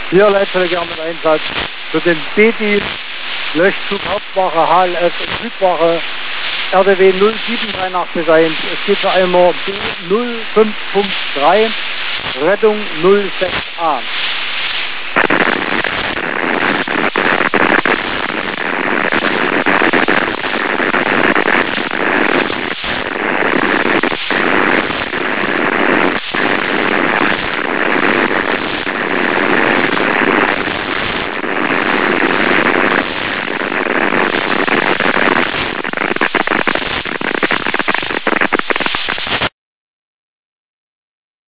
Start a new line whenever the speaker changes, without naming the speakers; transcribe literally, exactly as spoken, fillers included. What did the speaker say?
Hier Leitstelle mit Einsatz für den B D Löschzug Hauptwache H L S und Südwache R D W null sieben drei acht bis eins. Es geht für Eimer B null fünf Punkt drei, Rettung null sechs a.